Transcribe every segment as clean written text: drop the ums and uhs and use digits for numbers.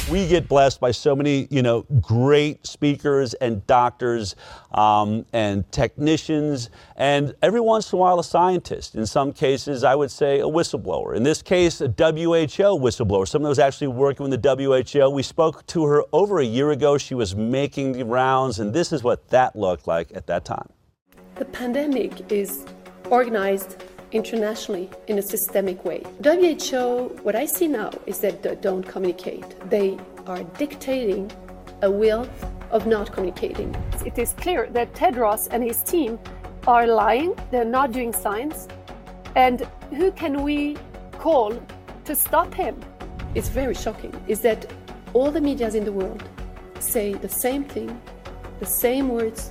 We get blessed by so many, great speakers and doctors and technicians, and every once in a while a scientist. In some cases, I would say a whistleblower. In this case, a WHO whistleblower, someone who was actually working with the WHO. We spoke to her over a year ago. She was making the rounds, and this is what that looked like at that time. The pandemic is organized internationally in a systemic way. WHO, what I see now is that they don't communicate. They are dictating a will of not communicating. It is clear that Tedros and his team are lying, they're not doing science, and who can we call to stop him? It's very shocking, is that all the medias in the world say the same thing, the same words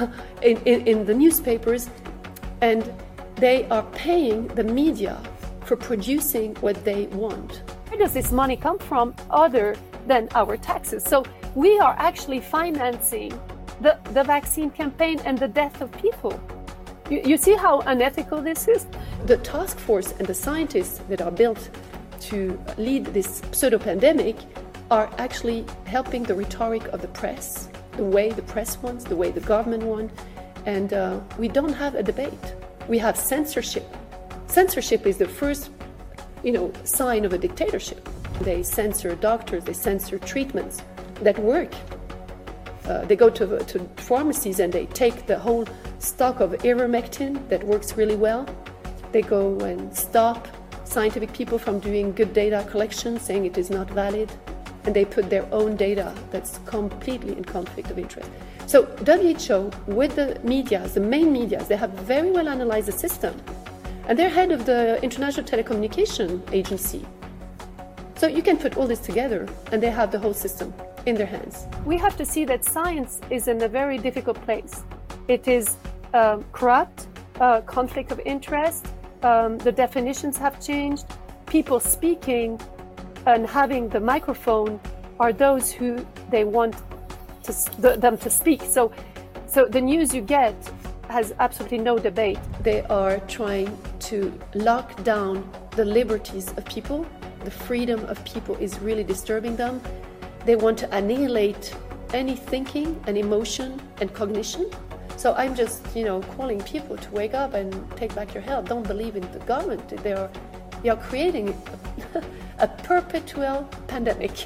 in the newspapers, and they are paying the media for producing what they want. Where does this money come from other than our taxes? So we are actually financing the vaccine campaign and the death of people. You see how unethical this is? The task force and the scientists that are built to lead this pseudo-pandemic are actually helping the rhetoric of the press, the way the press wants, the way the government wants, and we don't have a debate. We have censorship. Censorship is the first, sign of a dictatorship. They censor doctors, they censor treatments that work. They go to pharmacies and they take the whole stock of ivermectin that works really well. They go and stop scientific people from doing good data collection, saying it is not valid, and they put their own data that's completely in conflict of interest. So WHO, with the media, the main media, they have very well analyzed the system. And they're head of the International Telecommunication Agency. So you can put all this together and they have the whole system in their hands. We have to see that science is in a very difficult place. It is corrupt, conflict of interest, the definitions have changed. People speaking and having the microphone are those who they want them to speak. So the news you get has absolutely no debate. They are trying to lock down the liberties of people. The freedom of people is really disturbing them. They want to annihilate any thinking and emotion and cognition. So I'm just, calling people to wake up and take back your health. Don't believe in the government. They are creating a perpetual pandemic.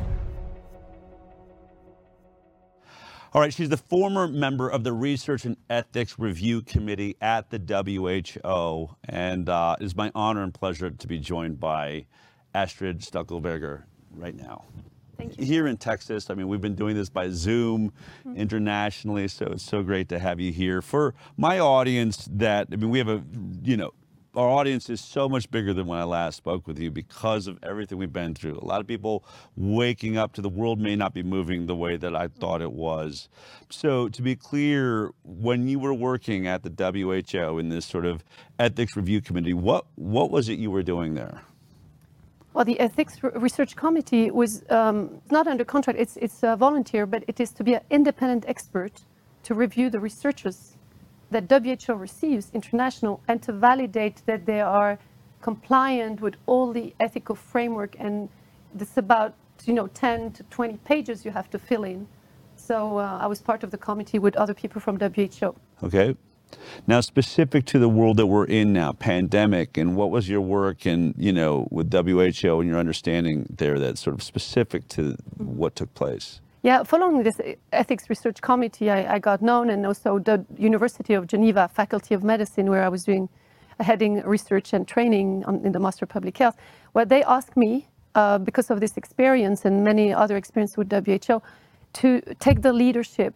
All right, she's the former member of the Research and Ethics Review Committee at the WHO, and it is my honor and pleasure to be joined by Astrid Stuckelberger right now. Thank you. Here in Texas, we've been doing this by Zoom internationally, so it's so great to have you here. For my audience we have our audience is so much bigger than when I last spoke with you because of everything we've been through. A lot of people waking up to the world may not be moving the way that I thought it was. So to be clear, when you were working at the WHO in this sort of ethics review committee, what was it you were doing there? Well, the Ethics Research Committee was not under contract. It's a volunteer, but it is to be an independent expert to review the researchers that WHO receives international and to validate that they are compliant with all the ethical framework. And it's about 10 to 20 pages you have to fill in. So I was part of the committee with other people from WHO. Okay. Now, specific to the world that we're in now, pandemic, and what was your work and, with WHO and your understanding there that's sort of specific to what took place? Yeah, following this Ethics Research Committee, I got known, and also the University of Geneva Faculty of Medicine, where I was heading research and training in the Master of Public Health. Well, they asked me, because of this experience and many other experiences with WHO, to take the leadership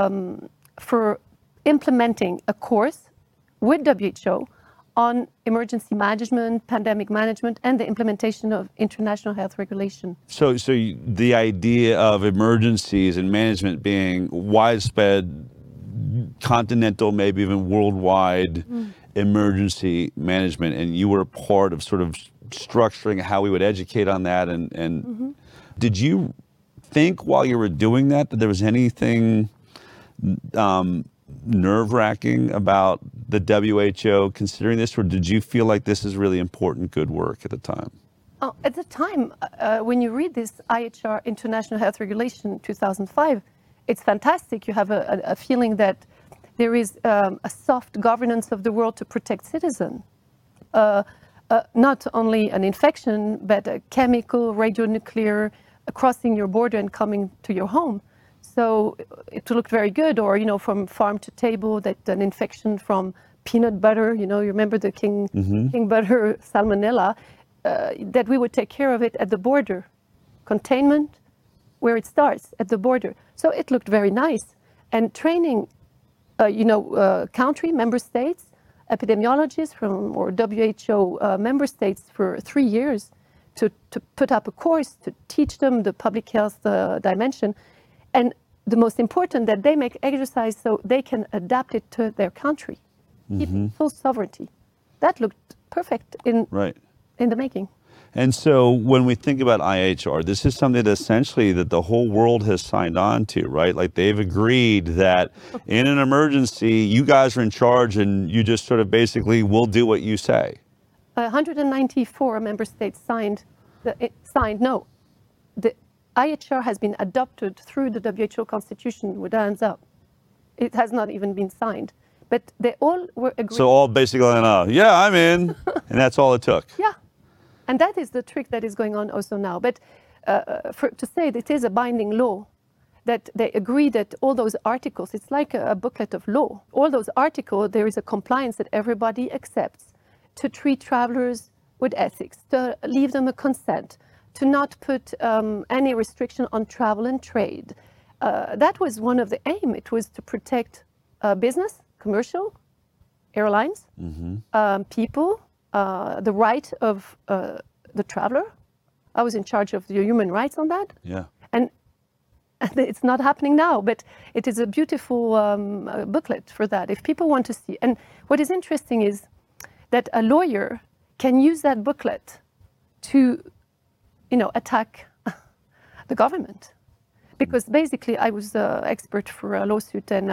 for implementing a course with WHO on emergency management, pandemic management, and the implementation of international health regulation. So the idea of emergencies and management being widespread, continental, maybe even worldwide emergency management, and you were a part of sort of structuring how we would educate on that. And did you think while you were doing that there was anything nerve-wracking about the WHO considering this, or did you feel like this is really important, good work at the time? At the time, when you read this IHR International Health Regulation 2005, it's fantastic. You have a feeling that there is a soft governance of the world to protect citizens. Not only an infection, but a chemical, radionuclear, crossing your border and coming to your home. So it looked very good. Or, from farm to table, that an infection from peanut butter, you remember the king butter salmonella, that we would take care of it at the border. Containment, where it starts, at the border. So it looked very nice. And training, country, member states, epidemiologists or WHO member states for 3 years to put up a course to teach them the public health dimension. And the most important, that they make exercise so they can adapt it to their country, keep full sovereignty. That looked perfect in the making. And so when we think about IHR, this is something that essentially that the whole world has signed on to, right? Like they've agreed that in an emergency, you guys are in charge and you just sort of basically will do what you say. 194 member states signed. The IHR has been adopted through the WHO constitution with hands up. It has not even been signed. But they all were agreed. So all basically, yeah, I'm in. And that's all it took. Yeah. And that is the trick that is going on also now. But to say that it is a binding law, that they agree that all those articles, it's like a booklet of law. All those articles, there is a compliance that everybody accepts to treat travelers with ethics, to leave them a consent, to not put any restriction on travel and trade. That was one of the aim. It was to protect business, commercial, airlines, people, the right of the traveler. I was in charge of the human rights on that. Yeah. And it's not happening now, but it is a beautiful booklet for that, if people want to see. And what is interesting is that a lawyer can use that booklet to, attack the government. Because basically I was the expert for a lawsuit, and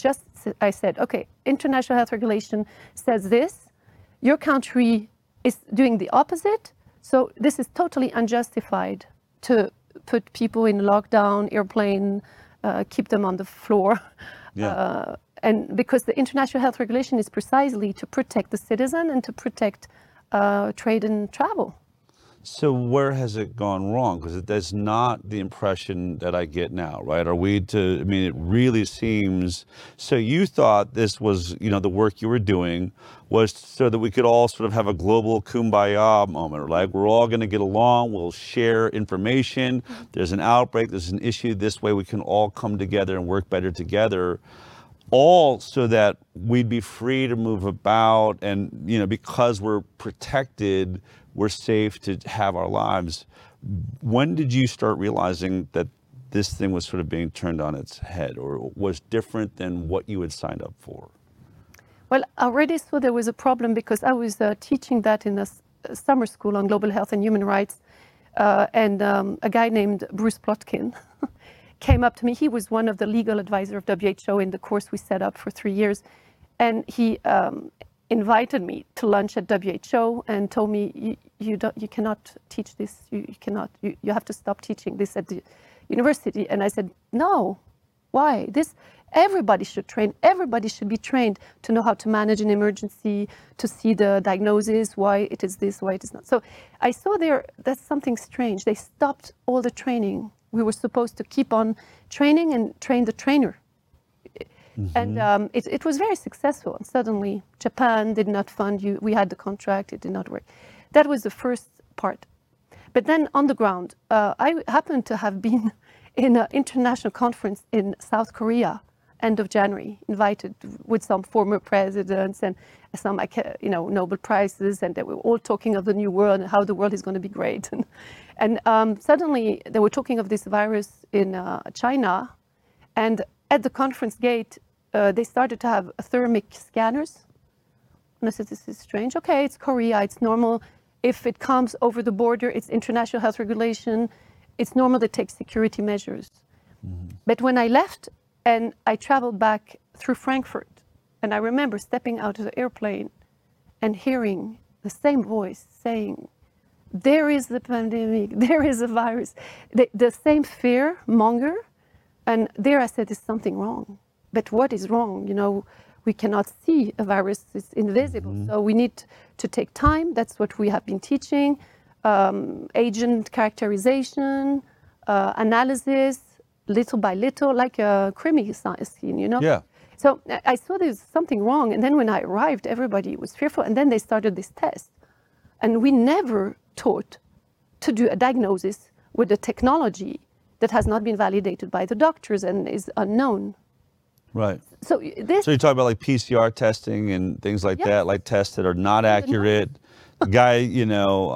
I said, okay, International Health Regulation says this, your country is doing the opposite, so this is totally unjustified to put people in lockdown, airplane, keep them on the floor. Yeah. And because the International Health Regulation is precisely to protect the citizen and to protect trade and travel. So where has it gone wrong? Because that's not the impression that I get now, right? It really seems, so you thought this was, the work you were doing was so that we could all sort of have a global kumbaya moment, like we're all going to get along, we'll share information, there's an outbreak, there's an issue, this way we can all come together and work better together. All so that we'd be free to move about and, because we're protected, we're safe to have our lives. When did you start realizing that this thing was sort of being turned on its head or was different than what you had signed up for? Well, I already saw there was a problem because I was teaching that in a summer school on global health and human rights. And a guy named Bruce Plotkin came up to me. He was one of the legal advisors of WHO in the course we set up for 3 years. And he invited me to lunch at WHO and told me, you cannot teach this. You have to stop teaching this at the university. And I said, no, why? Everybody should train. Everybody should be trained to know how to manage an emergency, to see the diagnosis, why it is this, why it is not. So I saw that's something strange. They stopped all the training. We were supposed to keep on training and train the trainer. And it was very successful. And suddenly, Japan did not fund you. We had the contract. It did not work. That was the first part. But then on the ground, I happened to have been in an international conference in South Korea, end of January, invited with some former presidents and some, Nobel Prizes, and they were all talking of the new world and how the world is going to be great. And suddenly, they were talking of this virus in China, and at the conference gate, they started to have thermic scanners. And I said, this is strange. Okay, it's Korea, it's normal. If it comes over the border, it's international health regulation. It's normal to take security measures. But when I left and I traveled back through Frankfurt, and I remember stepping out of the airplane and hearing the same voice saying, there is the pandemic, there is a virus. The same fear monger, and there I said, is something wrong. But what is wrong? You know, we cannot see a virus, it's invisible. So we need to take time. That's what we have been teaching. Agent characterization, analysis, little by little, like a crime scene, you know? Yeah. So I saw there's something wrong. And then when I arrived, everybody was fearful. And then they started this test. And we never taught to do a diagnosis with a technology that has not been validated by the doctors and is unknown. Right. So this, So you're talking about like PCR testing and things like Yeah. that, like tests that are not accurate. The guy, you know,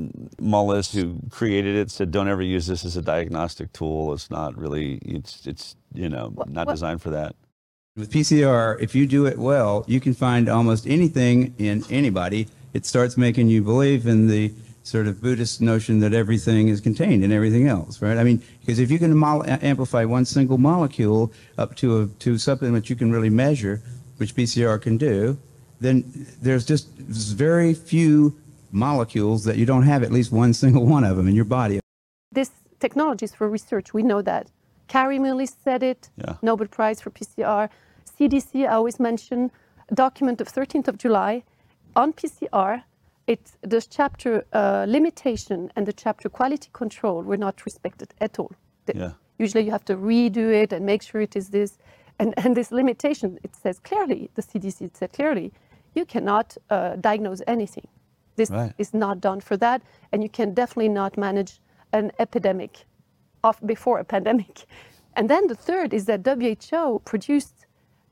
Mullis, who created it, said, "Don't ever use this as a diagnostic tool. It's not really, it's you know, not what- designed for that." With PCR, if you do it well, you can find almost anything in anybody. It starts making you believe in the sort of Buddhist notion that everything is contained in everything else, right? I mean, because if you can amplify one single molecule up to something that you can really measure, which PCR can do, then there's just very few molecules that you don't have at least one single one of them in your body. this technology is for research. We know that. Carrie Mullis said it, Yeah. Nobel Prize for PCR. CDC, I always mention, a document of 13th of July on PCR. It's the chapter limitation and the chapter quality control were not respected at all. Yeah. Usually you have to redo it and make sure it is this. And this limitation, it says clearly, the CDC said clearly, you cannot diagnose anything. This Right. is not done for that, and you can definitely not manage an epidemic before a pandemic. And then the third is that WHO produced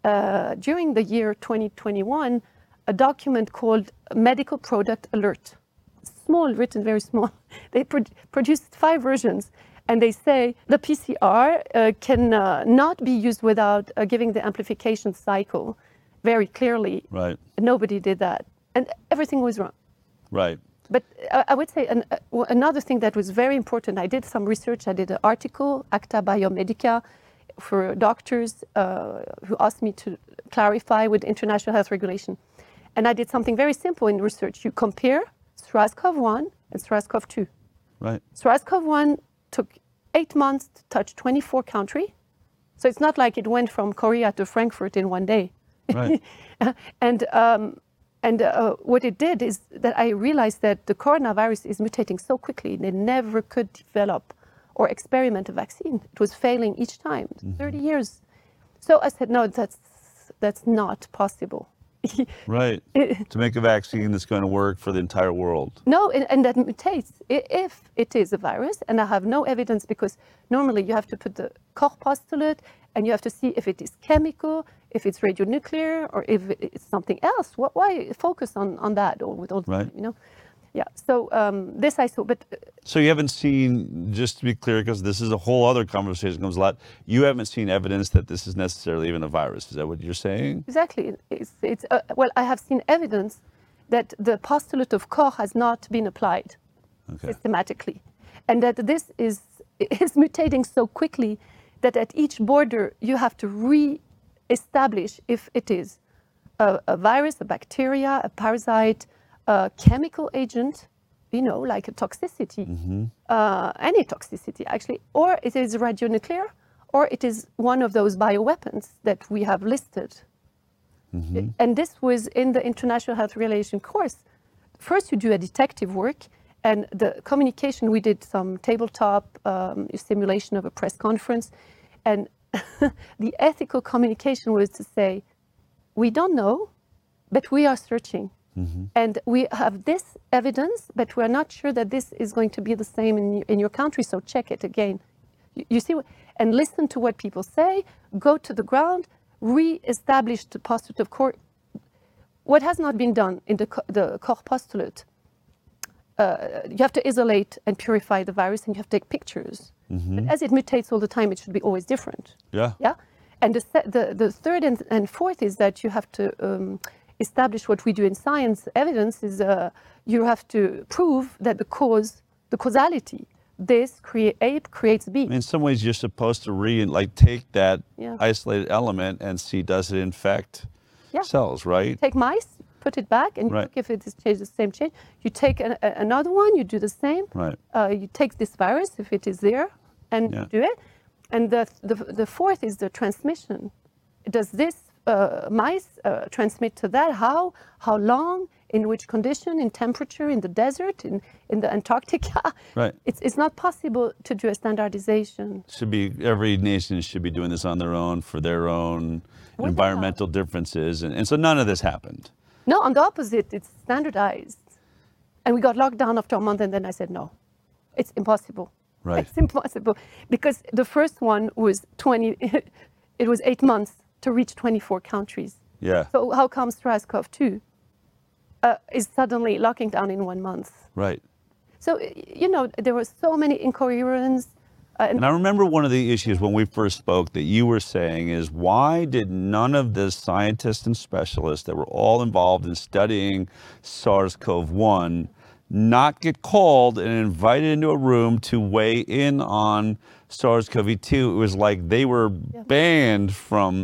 during the year 2021 a document called Medical Product Alert. Small, written very small. They produced 5 versions, and they say the PCR can not be used without giving the amplification cycle very clearly. Right. Nobody did that, and everything was wrong. Right. But I would say another thing that was very important, I did some research, I did an article, Acta Biomedica, for doctors who asked me to clarify with international health regulation. And I did something very simple in research. You compare SARS-CoV-1 and SARS-CoV-2. Right. SARS-CoV-1 took 8 months to touch 24 countries. So it's not like it went from Korea to Frankfurt in one day. Right. And what it did is that I realized that the coronavirus is mutating so quickly, they never could develop or experiment a vaccine. It was failing each time, 30 years. So I said, no, that's not possible. Right. To make a vaccine that's going to work for the entire world. No, and that mutates if it is a virus, and I have no evidence because normally you have to put the Koch postulate and you have to see if it is chemical, if it's radionuclear, or if it's something else. Why focus on that or with all Right. you know? Yeah. So this I saw, but So you haven't seen, just to be clear, because this is a whole other conversation comes a lot, you haven't seen evidence that this is necessarily even a virus. Is that what you're saying? exactly, it's well, I have seen evidence that the postulate of Koch has not been applied Okay. systematically, and that this is mutating so quickly that at each border you have to re-establish if it is a virus, a bacteria, a parasite, a chemical agent, you know, like a toxicity, any toxicity actually, or it is radionuclear, or it is one of those bioweapons that we have listed. And this was in the International Health Relation course. First, you do a detective work, and the communication, we did some tabletop simulation of a press conference, and the ethical communication was to say, we don't know, but we are searching. And we have this evidence, but we're not sure that this is going to be the same in your country, so check it again. You see, and listen to what people say, go to the ground, re-establish the postulate of Koch. What has not been done in the Koch postulate, you have to isolate and purify the virus, and you have to take pictures. But as it mutates all the time, it should be always different. Yeah. Yeah, and the third and fourth is that you have to establish what we do in science. Evidence is you have to prove that the causality, this A creates B. In some ways, you're supposed to take that Yeah. isolated element and see, does it infect Yeah. cells, right? Take mice, put it back, and you Right. look if it is changed, the same change. You take another one, you do the same. Right. You take this virus if it is there, and Yeah. you do it. And the fourth is the transmission. Does this mice transmit to that? How long? In which condition? In temperature? In the desert? In the Antarctica? Right. It's not possible to do a standardization. Should be every nation should be doing this on their own for their own Without- environmental differences, and so none of this happened. No, on the opposite, it's standardized. And we got locked down after a month, and then I said, no, it's impossible. Right. It's impossible. Because the first one was it was 8 months to reach 24 countries. Yeah. So how come SARS-CoV-2 is suddenly locking down in 1 month? Right. So, there were so many incoherence. And I remember one of the issues when we first spoke that you were saying is, why did none of the scientists and specialists that were all involved in studying SARS-CoV-1 not get called and invited into a room to weigh in on SARS-CoV-2? It was like they were banned from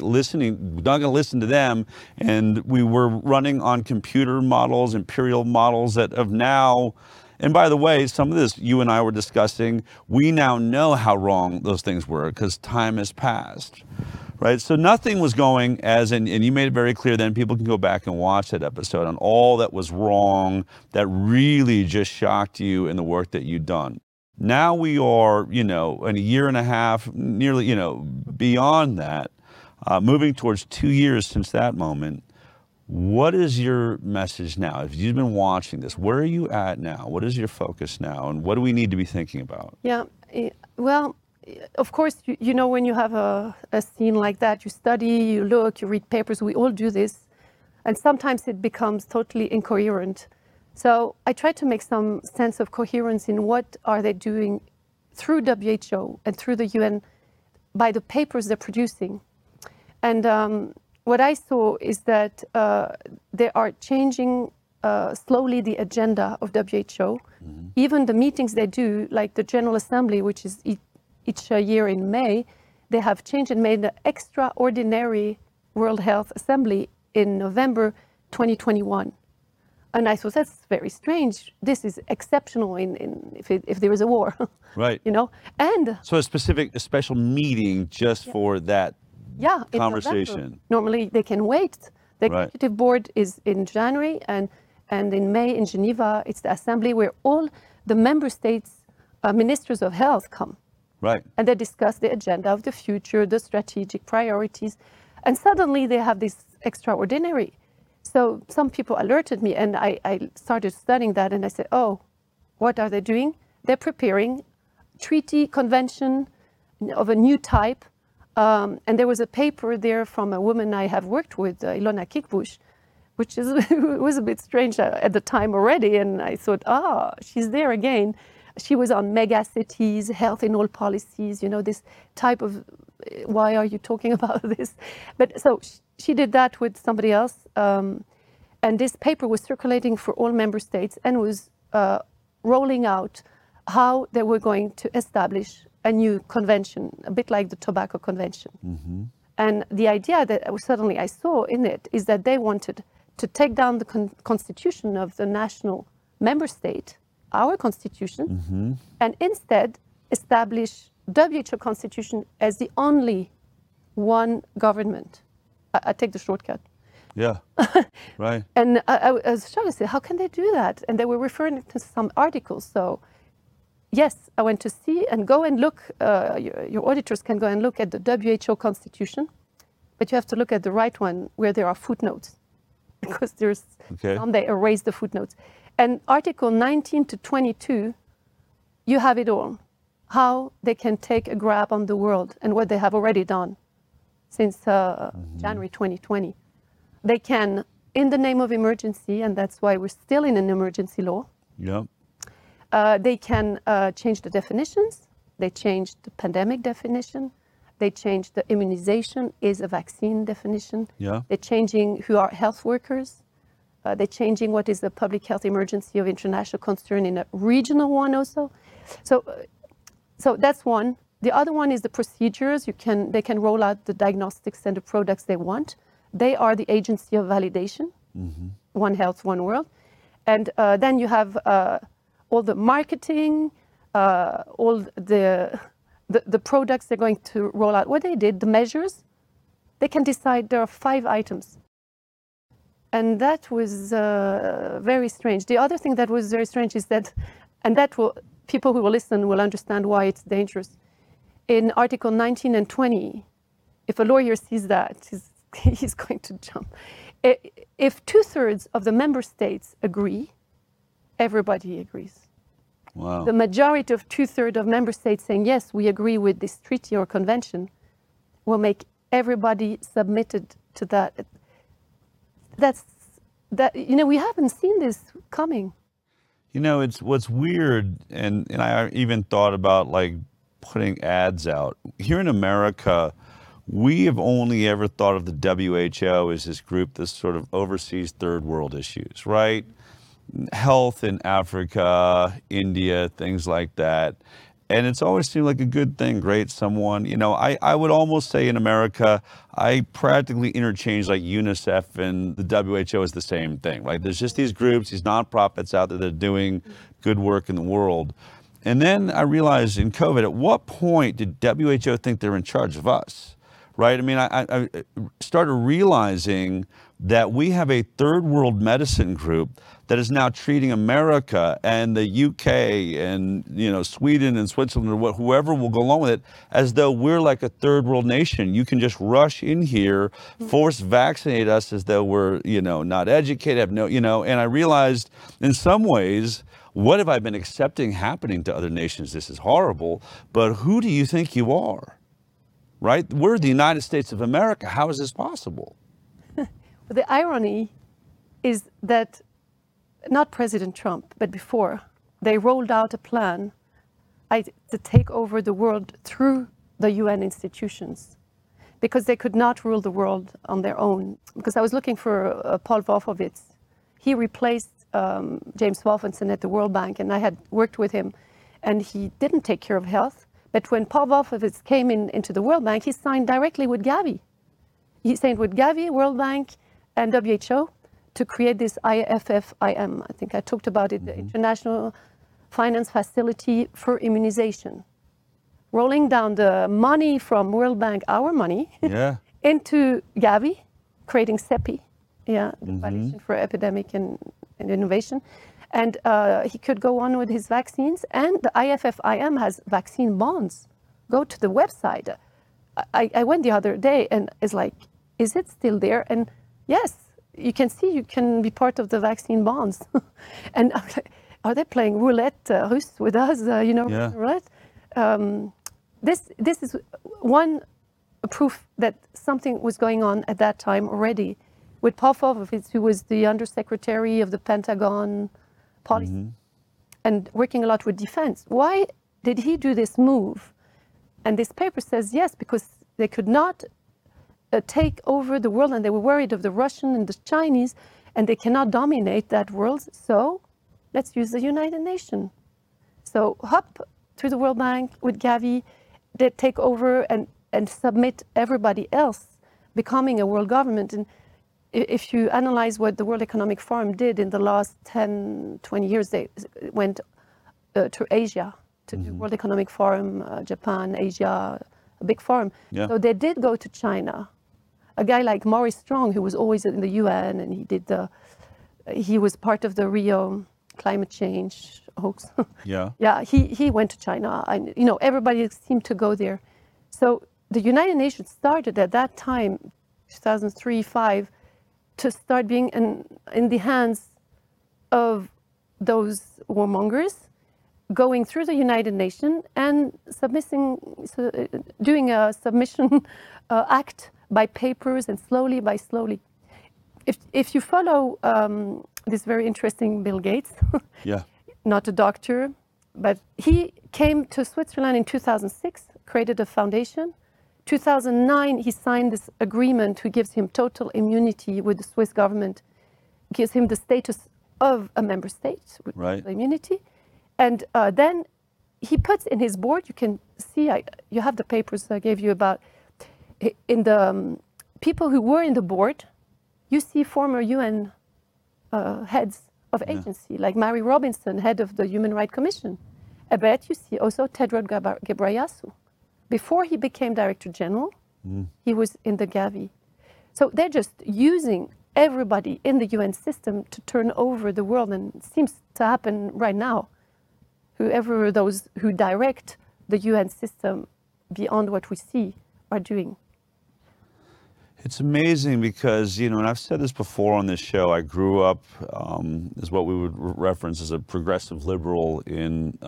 not going to listen to them. And we were running on computer models, imperial models that have now, and by the way, some of this you and I were discussing, we now know how wrong those things were because time has passed, right? So nothing was going as, and you made it very clear then, people can go back and watch that episode on all that was wrong that really just shocked you in the work that you'd done. Now we are, in a year and a half, nearly, beyond that, moving towards 2 years since that moment. What is your message now? If you've been watching this, where are you at now? What is your focus now? And what do we need to be thinking about? Yeah, well, of course, when you have a scene like that, you study, you look, you read papers, we all do this. And sometimes it becomes totally incoherent. So I try to make some sense of coherence in what are they doing through WHO and through the UN by the papers they're producing. And what I saw is that they are changing slowly the agenda of WHO. Even the meetings they do, like the General Assembly, which is each year in May, they have changed and made an extraordinary World Health Assembly in November 2021. And I thought, that's very strange. This is exceptional if there is a war. Right. And So a special meeting just for that yeah, in conversation. November. Normally they can wait. The Right. executive board is in January, and in May in Geneva, it's the assembly where all the member states' ministers of health come. Right. And they discuss the agenda of the future, the strategic priorities. And suddenly they have this extraordinary. So some people alerted me, and I started studying that, and I said, oh, what are they doing? They're preparing treaty convention of a new type. And there was a paper there from a woman I have worked with, Ilona Kickbush, which was a bit strange at the time already. And I thought, she's there again. She was on mega cities, health in all policies, this type of, why are you talking about this? But so she did that with somebody else. And this paper was circulating for all member states and was rolling out how they were going to establish a new convention, a bit like the Tobacco Convention. Mm-hmm. And the idea that suddenly I saw in it is that they wanted to take down the constitution of the national member state, our constitution, and instead establish WHO constitution as the only one government. I take the shortcut. Yeah. Right. And I was shocked. I said, how can they do that? And they were referring to some articles. So yes, I went to see and go and look. Your auditors can go and look at the WHO constitution, but you have to look at the right one where there are footnotes, because there's some they erase the footnotes. And Article 19 to 22, you have it all. How they can take a grab on the world and what they have already done since January 2020. They can, in the name of emergency, and that's why we're still in an emergency law. Yep. They can change the definitions. They changed the pandemic definition. They changed the immunization is a vaccine definition. Yeah. They're changing who are health workers. They're changing what is a public health emergency of international concern in a regional one also. So that's one. The other one is the procedures. They can roll out the diagnostics and the products they want. They are the agency of validation. One Health, One World. And then you have all the marketing, all the products they're going to roll out. What they did, the measures, they can decide there are 5 items. And that was very strange. The other thing that was very strange is that, and that will, people who will listen will understand why it's dangerous. In Article 19 and 20, if a lawyer sees that, he's going to jump. If 2/3 of the member states agree, everybody agrees. Wow. The majority of 2/3 of member states saying, yes, we agree with this treaty or convention, will make everybody submitted to that. We haven't seen this coming. It's what's weird, and I even thought about like putting ads out. Here in America, we have only ever thought of the WHO as this group that sort of oversees third world issues, right? Health in Africa, India, things like that. And it's always seemed like a good thing, great someone. I would almost say in America, I practically interchange like UNICEF and the WHO is the same thing. Like there's just these groups, these nonprofits out there that are doing good work in the world. And then I realized in COVID, at what point did WHO think they're in charge of us? Right? I mean, I started realizing that we have a third world medicine group that is now treating America and the UK and Sweden and Switzerland or whoever will go along with it as though we're like a third world nation. You can just rush in here, force vaccinate us as though we're not educated, have no And I realized in some ways, what have I been accepting happening to other nations? This is horrible. But who do you think you are? Right? We're the United States of America. How is this possible? The irony is that not President Trump, but before, they rolled out a plan to take over the world through the UN institutions because they could not rule the world on their own. Because I was looking for Paul Wolfowitz. He replaced James Wolfenson at the World Bank, and I had worked with him, and he didn't take care of health. But when Paul Wolfowitz came into the World Bank, he signed directly with Gavi. He signed with Gavi, World Bank, and WHO to create this IFFIM. I think I talked about it, the International Finance Facility for Immunization. Rolling down the money from World Bank, our money, into Gavi, creating CEPI, the Coalition for Epidemic and Innovation. And he could go on with his vaccines. And the IFFIM has vaccine bonds. Go to the website. I went the other day and it's like, is it still there? And yes, you can see you can be part of the vaccine bonds. And I'm like, are they playing roulette russe with us? Roulette? This is one proof that something was going on at that time already with Paul Wolfowitz, who was the Undersecretary of the Pentagon Policy and working a lot with defense. Why did he do this move? And this paper says yes, because they could not take over the world and they were worried of the Russian and the Chinese and they cannot dominate that world. So let's use the United Nations. So hop to the World Bank with Gavi, they take over and submit everybody else becoming a world government. And if you analyze what the World Economic Forum did in the last 10, 20 years, they went to Asia to do World Economic Forum, Japan, Asia, a big forum. Yeah. So they did go to China. A guy like Maurice Strong, who was always in the UN, and he was part of the Rio climate change hoax. Yeah, he went to China. Everybody seemed to go there. So the United Nations started at that time, 2003-05, to start being in the hands of those warmongers, going through the United Nations and doing a submission act by papers and slowly by slowly. If you follow this very interesting Bill Gates, not a doctor, but he came to Switzerland in 2006, created a foundation. 2009, he signed this agreement who gives him total immunity with the Swiss government, gives him the status of a member state with total immunity. And then he puts in his board, you can see, you have the papers I gave you about, in the people who were in the board, you see former UN heads of agency, like Mary Robinson, head of the Human Rights Commission. I bet you see also Tedros Ghebreyesus. Before he became Director General, he was in the Gavi. So they're just using everybody in the UN system to turn over the world, and it seems to happen right now. Whoever those who direct the UN system beyond what we see are doing. It's amazing because, you know, and I've said this before on this show, I grew up as what we would reference as a progressive liberal in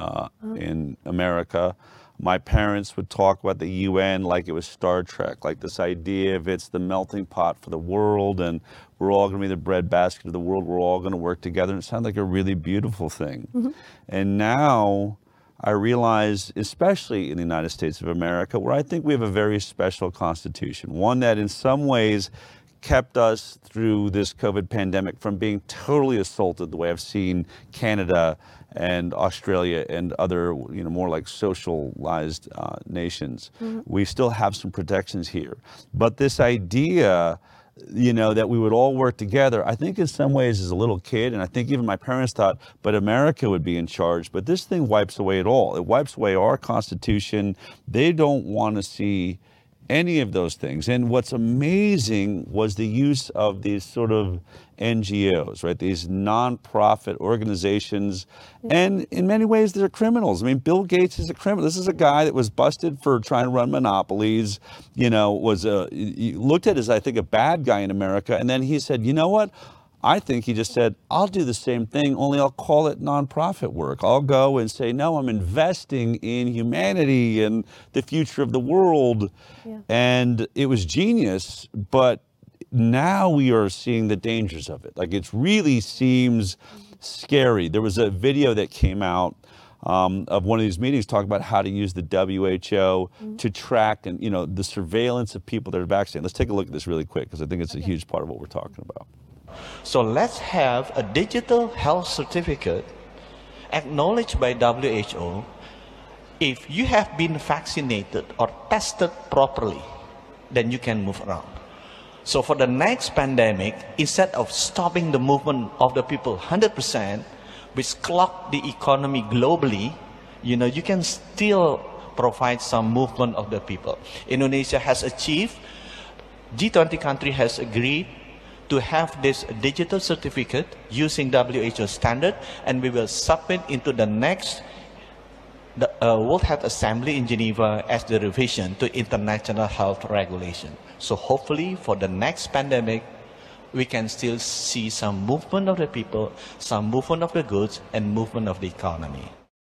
America. My parents would talk about the UN like it was Star Trek, like this idea of it's the melting pot for the world and we're all going to be the breadbasket of the world. We're all going to work together. And it sounded like a really beautiful thing. And now I realize, especially in the United States of America, where I think we have a very special constitution, one that in some ways kept us through this COVID pandemic from being totally assaulted the way I've seen Canada and Australia and other, you know, more like socialized nations. We still have some protections here. But this idea, you know, that we would all work together, I think in some ways as a little kid, and I think even my parents thought, but America would be in charge. But this thing wipes away it all. It wipes away our Constitution. They don't want to see any of those things. And what's amazing was the use of these sort of NGOs, right? These nonprofit organizations. And in many ways, they're criminals. I mean, Bill Gates is a criminal. This is a guy that was busted for trying to run monopolies, you know, was looked at as, I think, a bad guy in America. And then he said, you know what? I think he just said, I'll do the same thing, only I'll call it nonprofit work. I'll go and say, no, I'm investing in humanity and the future of the world. Yeah. And it was genius, but now we are seeing the dangers of it. Like, it really seems scary. There was a video that came out of one of these meetings talking about how to use the WHO to track and, you know, the surveillance of people that are vaccinated. Let's take a look at this really quick, because I think it's a huge part of what we're talking about. So let's have a digital health certificate acknowledged by WHO if you have been vaccinated or tested properly, then you can move around. So for the next pandemic, instead of stopping the movement of the people 100%, which clogged the economy globally, you know, you can still provide some movement of the people. Indonesia has achieved, G20 country has agreed to have this digital certificate using WHO standard, and we will submit into the next World Health Assembly in Geneva as the revision to international health regulation. So hopefully for the next pandemic, we can still see some movement of the people, some movement of the goods, and movement of the economy.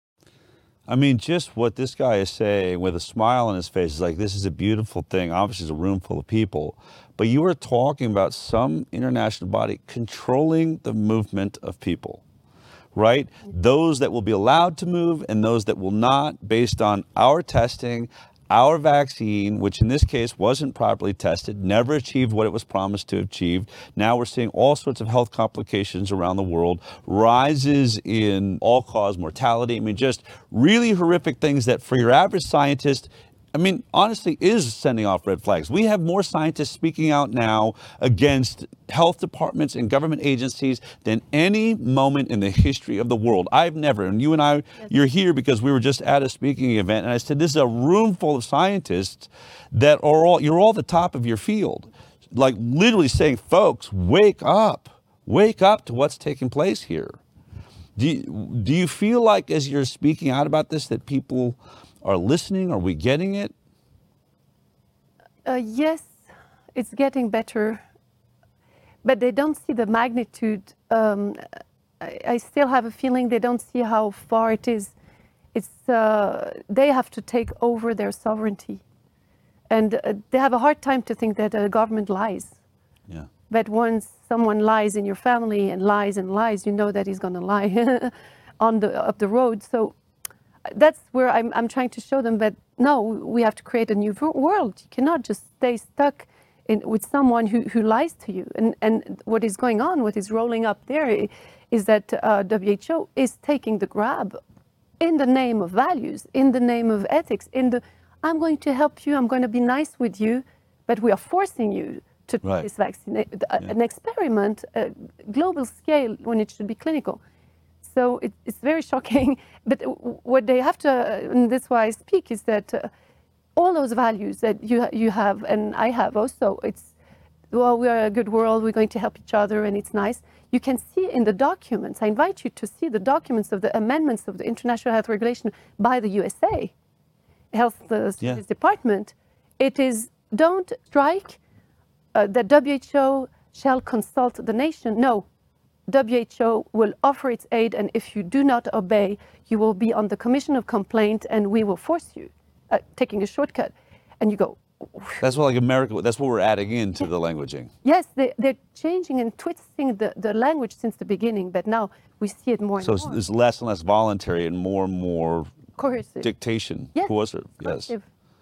I mean, just what this guy is saying with a smile on his face is like, this is a beautiful thing. Obviously, it's a room full of people. But you are talking about some international body controlling the movement of people, right? Those that will be allowed to move and those that will not, based on our testing, our vaccine, which in this case wasn't properly tested, never achieved what it was promised to achieve. Now we're seeing all sorts of health complications around the world, rises in all-cause mortality. I mean, just really horrific things that for your average scientist, I mean, honestly, is sending off red flags. We have more scientists speaking out now against health departments and government agencies than any moment in the history of the world. I've never, and you and I, you're here because we were just at a speaking event, and I said, this is a room full of scientists that are all, you're all the top of your field. Like literally saying, folks, wake up to what's taking place here. Do you feel like as you're speaking out about this that people are listening? Are we getting it? Yes, it's getting better, but they don't see the magnitude. I still have a feeling they don't see how far it is. It's they have to take over their sovereignty, and they have a hard time to think that a government lies. Yeah. But once someone lies in your family and lies, you know that he's going to lie up the road. So that's where I'm trying to show them that, no, we have to create a new world. You cannot just stay stuck with someone who lies to you. And what is going on, what is rolling up there is that WHO is taking the grab in the name of values, in the name of ethics, I'm going to help you, I'm going to be nice with you, but we are forcing you to Right. this vaccine. An experiment, global scale, when it should be clinical. So it's very shocking. But what they have to, and that's why I speak, is that all those values that you have and I have also, it's, well, we are a good world, we're going to help each other and it's nice. You can see in the documents, I invite you to see the documents of the amendments of the International Health Regulation by the USA Health Service Department. It is, don't strike, the WHO shall consult the nation. No, WHO will offer its aid, and if you do not obey, you will be on the Commission of Complaint and we will force you, taking a shortcut. And you go, That's what like America. That's what we're adding into the languaging. yes, they're changing and twisting the language since the beginning, but now we see it more So and more. it's less and less voluntary and more Coercive. dictation. Yes. Coercive. Yes. Coercive.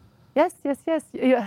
Yes. Yeah.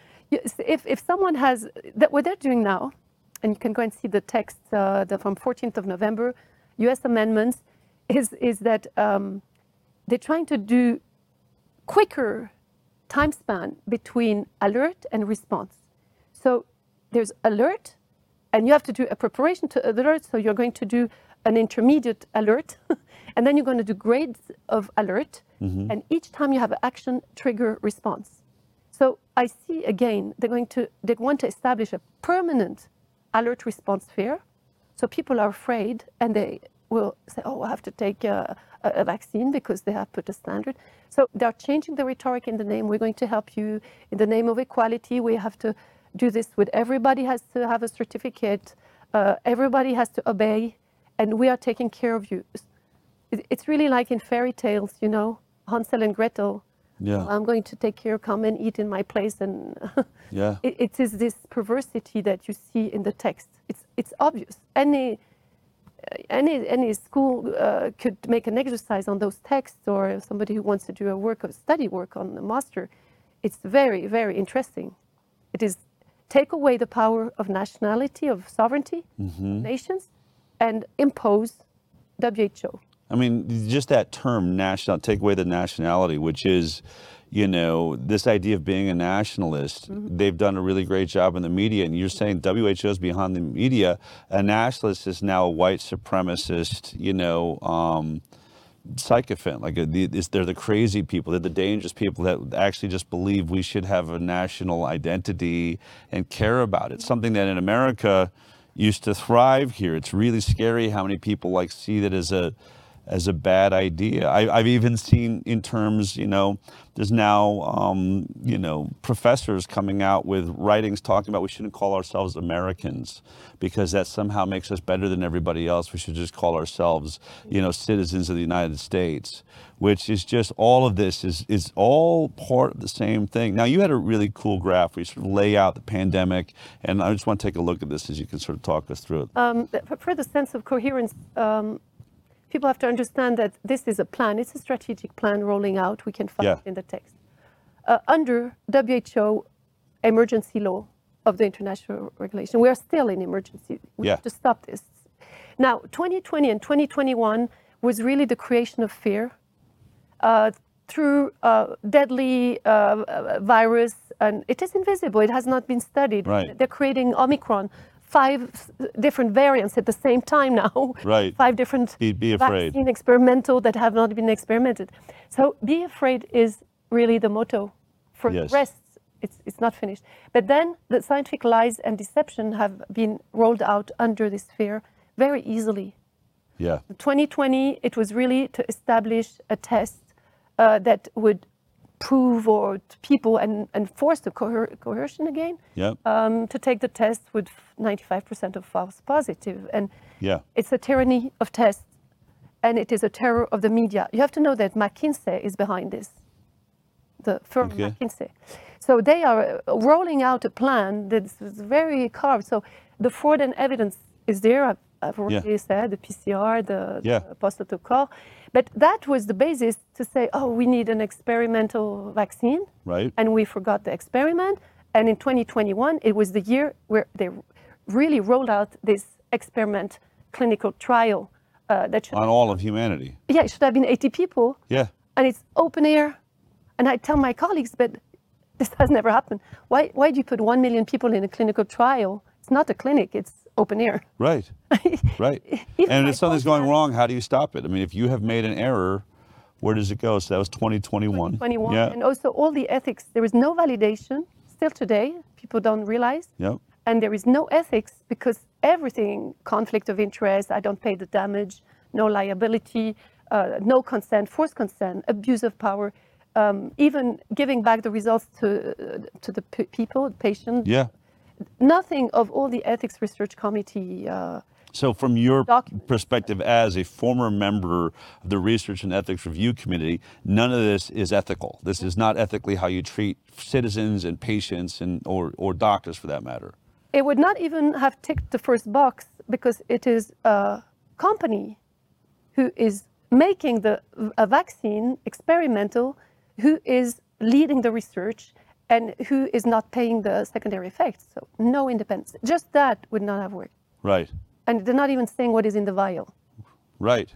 If someone has, what they're doing now, and you can go and see the text from 14th of November, U.S. amendments, is that they're trying to do quicker time span between alert and response. So there's alert, and you have to do a preparation to alert, so you're going to do an intermediate alert, and then you're going to do grades of alert, and each time you have an action, trigger, response. So I see, again, they want to establish a permanent alert response sphere, so people are afraid, and they will say, oh, I have to take a vaccine because they have put a standard. So they're changing the rhetoric in the name, we're going to help you. In the name of equality, we have to do this with everybody has to have a certificate, everybody has to obey, and we are taking care of you. It's really like in fairy tales, you know, Hansel and Gretel. Yeah. I'm going to take care, come and eat in my place. And Yeah. it is this perversity that you see in the text. It's obvious. Any school could make an exercise on those texts, or somebody who wants to do a study work on the master. It's very, very interesting. It is take away the power of nationality, of sovereignty, nations, and impose WHO. I mean, just that term, national, take away the nationality, which is, you know, this idea of being a nationalist. They've done a really great job in the media, and you're saying WHO is behind the media. A nationalist is now a white supremacist, you know, sycophant. Like they're the crazy people. They're the dangerous people that actually just believe we should have a national identity and care about it. Something that in America used to thrive here. It's really scary how many people like see that as a bad idea. I've even seen in terms, you know, there's now, you know, professors coming out with writings talking about we shouldn't call ourselves Americans because that somehow makes us better than everybody else. We should just call ourselves, you know, citizens of the United States, which is just all of this is all part of the same thing. Now, you had a really cool graph where you sort of lay out the pandemic, and I just want to take a look at this as you can sort of talk us through it. For the sense of coherence, people have to understand that this is a plan. It's a strategic plan rolling out. We can find it in the text. Under WHO emergency law of the international regulation, we are still in emergency. We have to stop this. Now, 2020 and 2021 was really the creation of fear through deadly virus, and it is invisible. It has not been studied. Right. They're creating Omicron. 5 different variants at the same time now. Right. 5 different Be afraid. vaccine experimental that have not been experimented. So be afraid is really the motto. For the rest, it's not finished. But then the scientific lies and deception have been rolled out under this fear very easily. Yeah. 2020, it was really to establish a test that would prove or to people and force the coercion again to take the test with 95% of false positive. And it's a tyranny of tests, and it is a terror of the media. You have to know that McKinsey is behind this, the firm McKinsey. So they are rolling out a plan that's very carved. So the fraud and evidence is there. I've already said the PCR, the post-protocol. But that was the basis to say, oh, we need an experimental vaccine. Right. And we forgot the experiment. And in 2021, it was the year where they really rolled out this experiment clinical trial. That should on all of humanity. Yeah, it should have been 80 people. Yeah. And it's open air. And I tell my colleagues, but This has never happened. Why do you put 1 million people in a clinical trial? It's not a clinic, it's open air. Right. Right. Even And my if something's going postdoc- wrong, how do you stop it? I mean, if you have made an error, where does it go? So that was 2021. 21. Yeah. And also all the ethics, there is no validation still today, people don't realize. Yep. And there is no ethics because everything, conflict of interest, I don't pay the damage, no liability, no consent, forced consent, abuse of power, even giving back the results to the people, the patient. Yeah. Nothing of all the ethics research committee. So from your Document. perspective as a former member of the Research and Ethics Review Committee, none of this is ethical. This is not ethically how you treat citizens and patients and or doctors for that matter. It would not even have ticked the first box because it is a company who is making a vaccine experimental, who is leading the research, and who is not paying the secondary effects. So no independence. Just that would not have worked. Right. And they're not even saying what is in the vial. Right.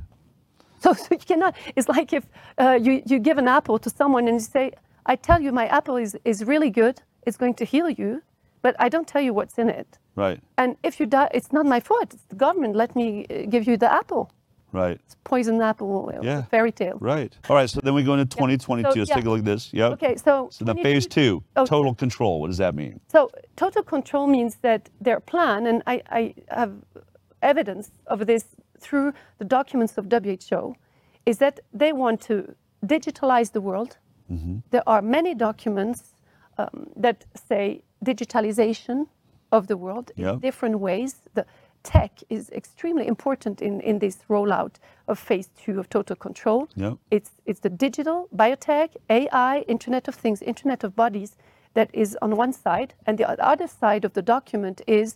So you cannot, it's like if you give an apple to someone and you say, I tell you my apple is really good, it's going to heal you, but I don't tell you what's in it. Right. And if you die, it's not my fault, it's the government, let me give you the apple. Right. It's poison apple, Yeah. fairy tale. Right. All right. So then we go into 2022. So, Let's yeah. take a look at this. Yep. Okay, so So the phase 2, Okay. total control. What does that mean? So total control means that their plan, and I have evidence of this through the documents of WHO, is that they want to digitalize the world. There are many documents that say digitalization of the world Yeah. in different ways. The tech is extremely important in this rollout of phase 2 of total control. Yep. It's the digital, biotech, AI, Internet of Things, Internet of Bodies that is on one side, and the other side of the document is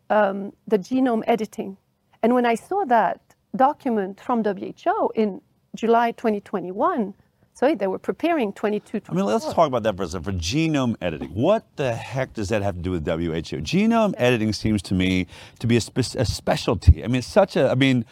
the genome editing. And when I saw that document from WHO in July 2021, so they were preparing 22. I mean, let's talk about that for a second. For genome editing, what the heck does that have to do with WHO? Genome editing seems to me to be a specialty. I mean, it's such a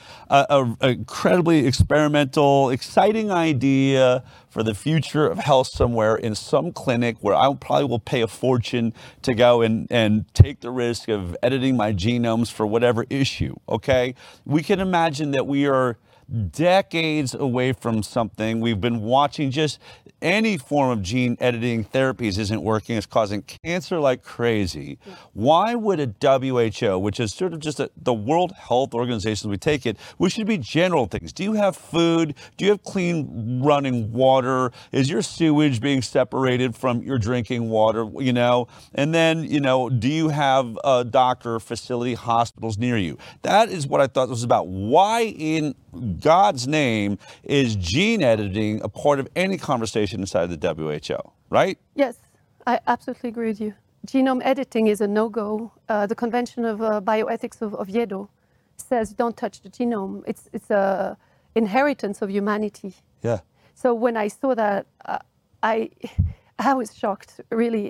incredibly experimental, exciting idea for the future of health somewhere in some clinic where I probably will pay a fortune to go and take the risk of editing my genomes for whatever issue, okay? We can imagine that we are decades away from something. We've been watching just any form of gene editing therapies isn't working. It's causing cancer like crazy. Why would a WHO, which is sort of just the World Health Organization, we take it, which should be general things. Do you have food? Do you have clean running water? Is your sewage being separated from your drinking water? You know, and then, you know, do you have a doctor, facility, hospitals near you? That is what I thought this was about. Why in God's name is gene editing a part of any conversation inside the WHO, right? Yes, I absolutely agree with you. Genome editing is a no-go. The Convention of Bioethics of Oviedo says don't touch the genome. It's a inheritance of humanity. Yeah. So when I saw that, I was shocked, really.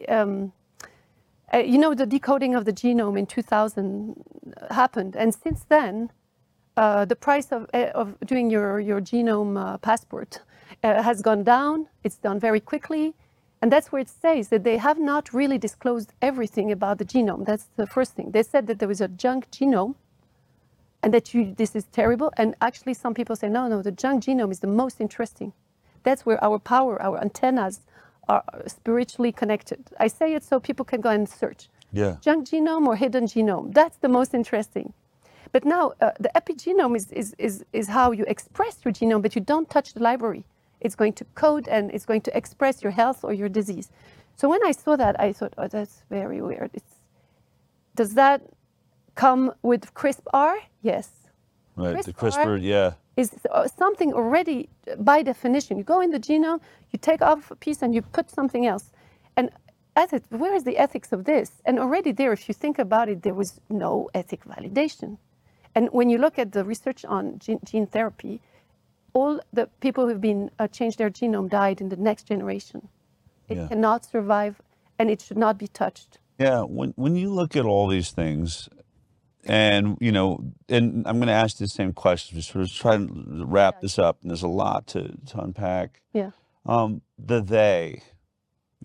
You know, the decoding of the genome in 2000 happened, and since then, the price of doing your genome passport has gone down. It's done very quickly. And that's where it says that they have not really disclosed everything about the genome. That's the first thing. They said that there was a junk genome and that this is terrible. And actually some people say, no, the junk genome is the most interesting. That's where our power, our antennas are spiritually connected. I say it so people can go and search. Yeah. Junk genome or hidden genome. That's the most interesting. But now the epigenome is how you express your genome, but you don't touch the library. It's going to code and it's going to express your health or your disease. So when I saw that, I thought, oh, that's very weird. Does that come with CRISPR? Yes. Right, the CRISPR, yeah. Is something already, by definition, you go in the genome, you take off a piece and you put something else. And I thought, where is the ethics of this? And already there, if you think about it, there was no ethic validation. And when you look at the research on gene therapy, all the people who've been changed their genome died in the next generation. It cannot survive, and it should not be touched. Yeah, when you look at all these things, and you know, and I'm going to ask the same question, just sort of try to wrap this up, and there's a lot to unpack. Yeah. The they.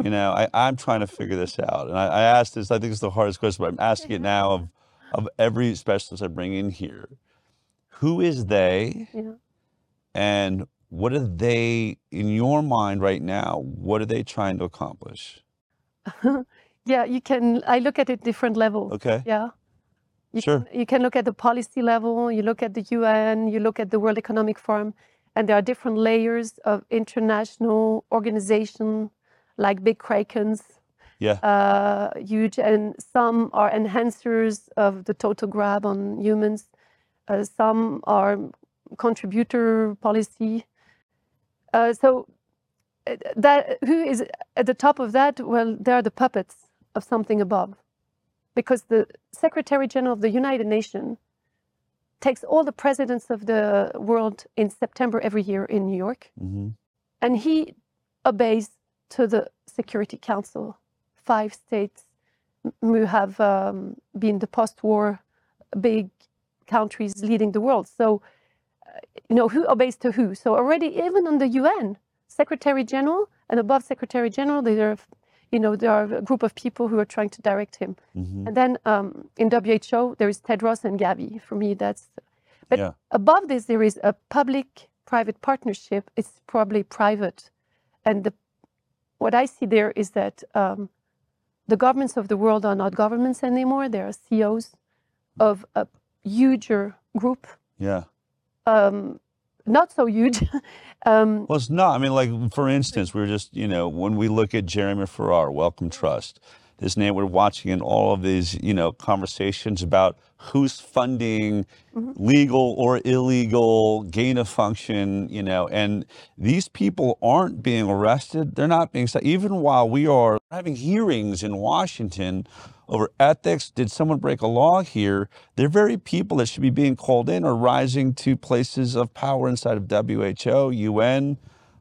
You know, I'm trying to figure this out. And I asked this, I think it's the hardest question, but I'm asking it now of every specialist I bring in here. Who is they? Yeah. And what are they, in your mind right now, what are they trying to accomplish? Yeah, I look at it different levels. Okay. Yeah. Sure. You can look at the policy level, you look at the UN, you look at the World Economic Forum, and there are different layers of international organization, like big krakens, Yeah. huge, and some are enhancers of the total grab on humans. Some are contributor policy. So that who is at the top of that? Well, they are the puppets of something above. Because the Secretary General of the United Nations takes all the presidents of the world in September every year in New York, and he obeys to the Security Council, 5 states who have been the post-war big countries leading the world. So, who obeys to who? So already, even on the UN, Secretary General and above Secretary General, there are a group of people who are trying to direct him. And then in WHO, there is Tedros and Gavi. For me, but above this, there is a public-private partnership. It's probably private. And what I see there is that the governments of the world are not governments anymore. They are CEOs of a huger group. Yeah. Not so huge. Well, it's not. I mean, like, for instance, we were just, when we look at Jeremy Farrar, Wellcome Trust, this name, we're watching in all of these, conversations about who's funding legal or illegal gain of function, and these people aren't being arrested. They're not being, even while we are having hearings in Washington over ethics, did someone break a law here? They're very people that should be being called in or rising to places of power inside of WHO, UN,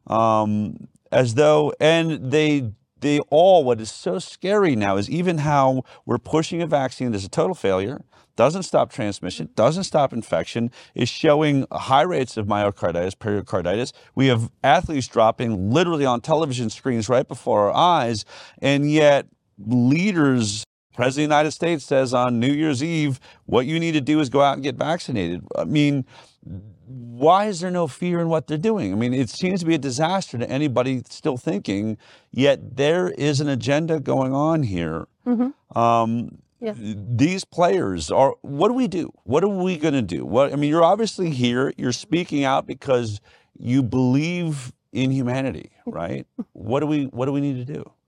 as though, and they all, what is so scary now is even how we're pushing a vaccine that's a total failure, doesn't stop transmission, doesn't stop infection, is showing high rates of myocarditis, pericarditis. We have athletes dropping literally on television screens right before our eyes, and yet leaders, President of the United States says on New Year's Eve, what you need to do is go out and get vaccinated. I mean, why is there no fear in what they're doing? I mean, it seems to be a disaster to anybody still thinking, yet there is an agenda going on here. Yeah. These players are, what do we do? What are we going to do? You're obviously here, you're speaking out because you believe in humanity, right? What do we need to do?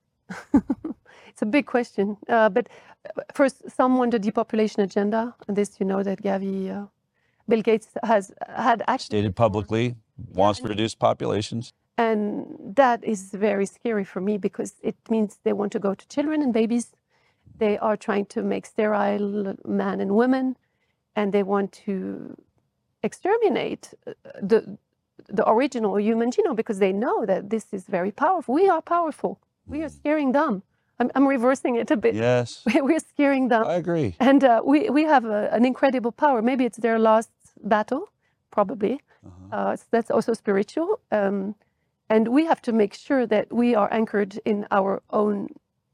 It's a big question. But first, some want a depopulation agenda. And this, that Gavi, Bill Gates has had actually stated publicly, wants to reduce populations. And that is very scary for me because it means they want to go to children and babies. They are trying to make sterile men and women, and they want to exterminate the original human genome because they know that this is very powerful. We are powerful. We are scaring them. I'm reversing it a bit. Yes. We're scaring them. I agree. And we have an incredible power. Maybe it's their last battle, probably. So that's also spiritual. And we have to make sure that we are anchored in our own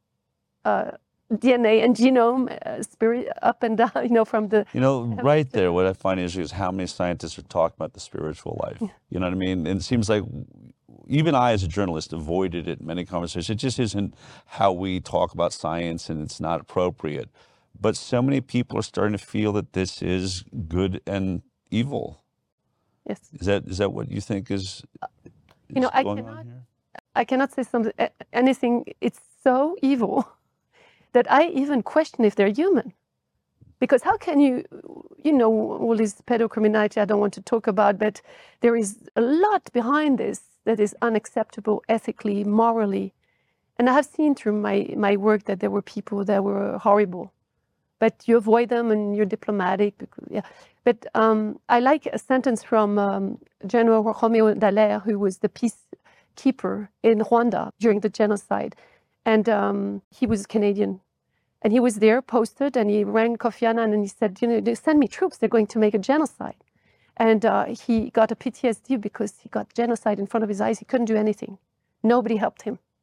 DNA and genome, spirit up and down, from the... Right there, what I find interesting is how many scientists are talking about the spiritual life. You know what I mean? And it seems like even I, as a journalist, avoided it in many conversations. It just isn't how we talk about science, and it's not appropriate. But so many people are starting to feel that this is good and evil. Yes. Is that what you think is going on here? I cannot say anything. It's so evil that I even question if they're human. Because how can you, all this pedocriminality I don't want to talk about, but there is a lot behind this that is unacceptable ethically, morally. And I have seen through my work that there were people that were horrible. But you avoid them and you're diplomatic. But I like a sentence from General Romeo Dallaire, who was the peacekeeper in Rwanda during the genocide. And he was Canadian. And he was there, posted, and he rang Kofi Annan and he said, they send me troops, they're going to make a genocide. And he got a PTSD because he got genocide in front of his eyes. He couldn't do anything. Nobody helped him.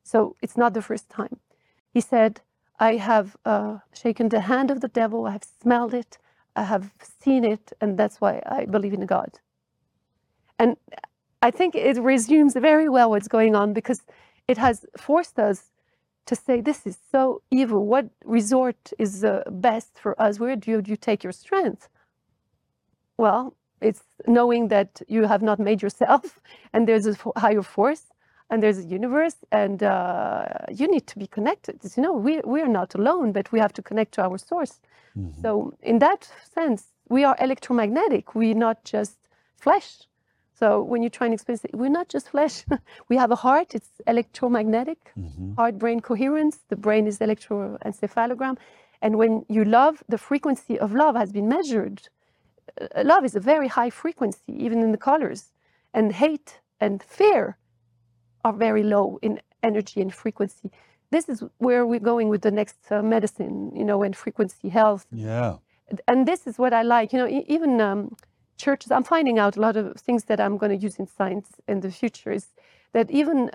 So it's not the first time. He said, I have shaken the hand of the devil, I have smelled it, I have seen it, and that's why I believe in God. And I think it resumes very well what's going on, because it has forced us to say, this is so evil. What resort is best for us? Where do you take your strength? Well, it's knowing that you have not made yourself, and there's a higher force, and there's a universe, and you need to be connected. You know, we are not alone, but we have to connect to our source. Mm-hmm. So in that sense, we are electromagnetic. We're not just flesh. So when you try and explain it, we're not just flesh. We have a heart, it's electromagnetic, mm-hmm. Heart-brain coherence. The brain is electroencephalogram. And when you love, the frequency of love has been measured. Love is a very high frequency, even in the colors. And hate and fear are very low in energy and frequency. This is where we're going with the next medicine, you know, and frequency health. Yeah. And this is what I like, you know, even churches, I'm finding out a lot of things that I'm going to use in science in the future, is that even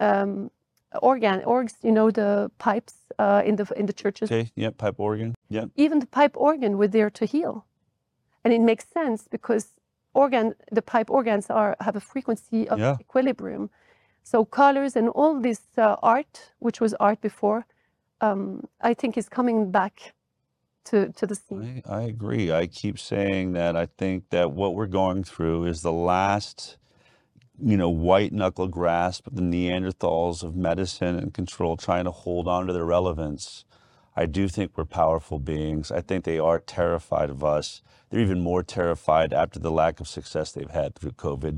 orgs, you know, the pipes in the churches. Okay, yeah, pipe organ, yeah. Even the pipe organ were there to heal. And it makes sense because the pipe organs have a frequency of equilibrium. So colors and all this art, which was art before, I think is coming back to the scene. I agree. I keep saying that I think that what we're going through is the last, you know, white knuckle grasp of the Neanderthals of medicine and control, trying to hold on to their relevance. I do think we're powerful beings. I think they are terrified of us. They're even more terrified after the lack of success they've had through COVID.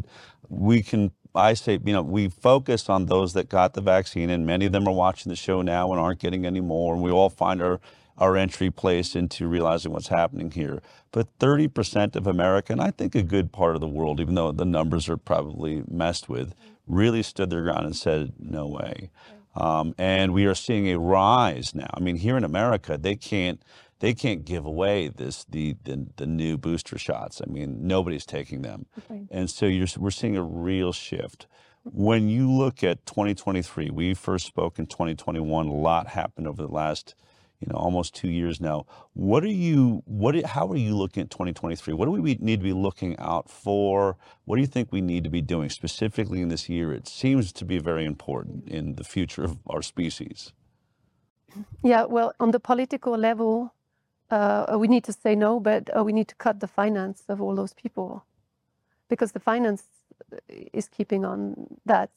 I say, you know, we focus on those that got the vaccine, and many of them are watching the show now and aren't getting any more. And we all find our entry place into realizing what's happening here. But 30% of America, and I think a good part of the world, even though the numbers are probably messed with, really stood their ground and said, no way. And we are seeing a rise now. I mean, here in America, they can't give away the new booster shots. I mean, nobody's taking them. Okay. And so we're seeing a real shift. When you look at 2023, we first spoke in 2021, a lot happened over the last, you know, almost 2 years now. How are you looking at 2023? What do we need to be looking out for? What do you think we need to be doing specifically in this year? It seems to be very important in the future of our species. Yeah, well, on the political level, we need to say no, but we need to cut the finance of all those people, because the finance is keeping on that.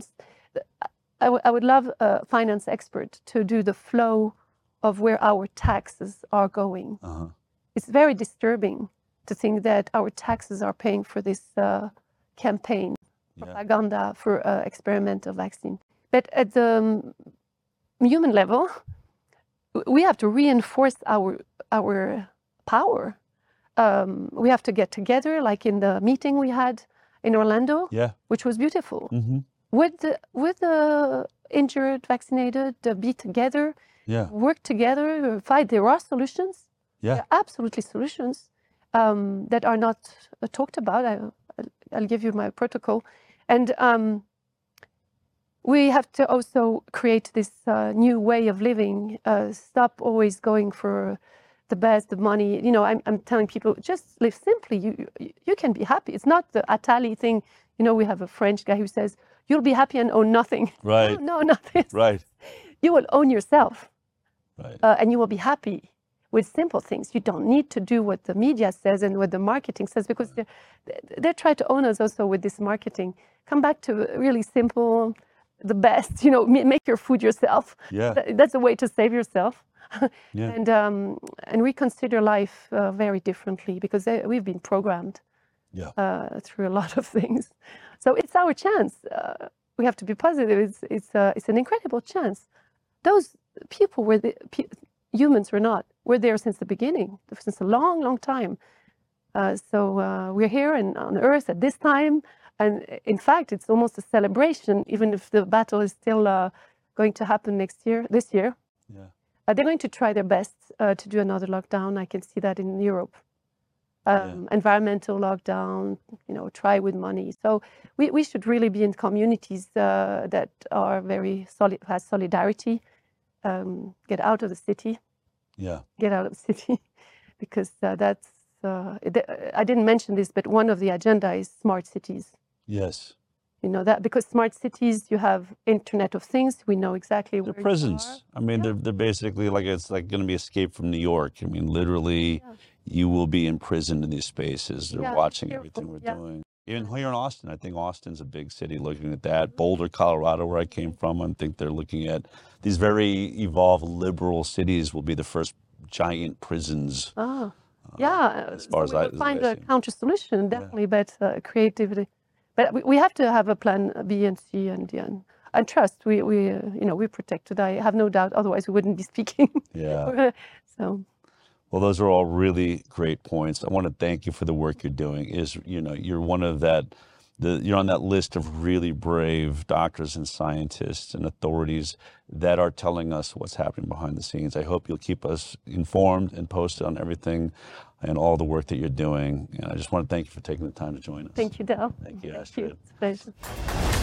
I would love a finance expert to do the flow of where our taxes are going. Uh-huh. It's very disturbing to think that our taxes are paying for this campaign, propaganda for experimental vaccine. But at the human level, we have to reinforce our power. We have to get together, like in the meeting we had in Orlando, which was beautiful. Mm-hmm. With the injured, vaccinated, be together, work together, fight. There are solutions. Yeah. There are absolutely solutions that are not talked about. I'll give you my protocol. And we have to also create this new way of living. Stop always going for the best, the money. You know, I'm telling people, just live simply. You can be happy. It's not the Attali thing. You know, we have a French guy who says, you'll be happy and own nothing. Right. No, not this. Right. You will own yourself. Right. And you will be happy with simple things. You don't need to do what the media says and what the marketing says, because they're trying to own us also with this marketing. Come back to really simple, the best, you know, make your food yourself. Yeah. That's a way to save yourself. Yeah. And reconsider life very differently, because we've been programmed through a lot of things. So it's our chance. We have to be positive. It's an incredible chance. Those people humans were there since the beginning, since a long, long time. So we're here on Earth at this time. And in fact, it's almost a celebration, even if the battle is still going to happen this year. Yeah. They're going to try their best to do another lockdown. I can see that in Europe. environmental lockdown, try with money. So we should really be in communities that are very solid, has solidarity. Get out of the city. Yeah. Get out of the city, because that's. I didn't mention this, but one of the agenda is smart cities. Yes. That because smart cities, you have Internet of Things. We know exactly where They're prisons. you are. I mean, they're basically like, it's like going to be Escape from New York. I mean, literally, you will be imprisoned in these spaces. They're watching everything we're doing. Even here in Austin, I think Austin's a big city looking at that. Boulder, Colorado, where I came from, I think they're looking at these very evolved liberal cities will be the first giant prisons. Oh, as far as we I- will find as I a see. counter solution, definitely, but creativity. But we have to have a plan B and C and trust. We protected. I have no doubt. Otherwise, we wouldn't be speaking. Yeah. So. Well, those are all really great points. I want to thank you for the work you're doing. You're one of you're on that list of really brave doctors and scientists and authorities that are telling us what's happening behind the scenes. I hope you'll keep us informed and posted on everything and all the work that you're doing. And I just want to thank you for taking the time to join us. Thank you, Del. Thank you, Thank Astrid. you. It's a pleasure.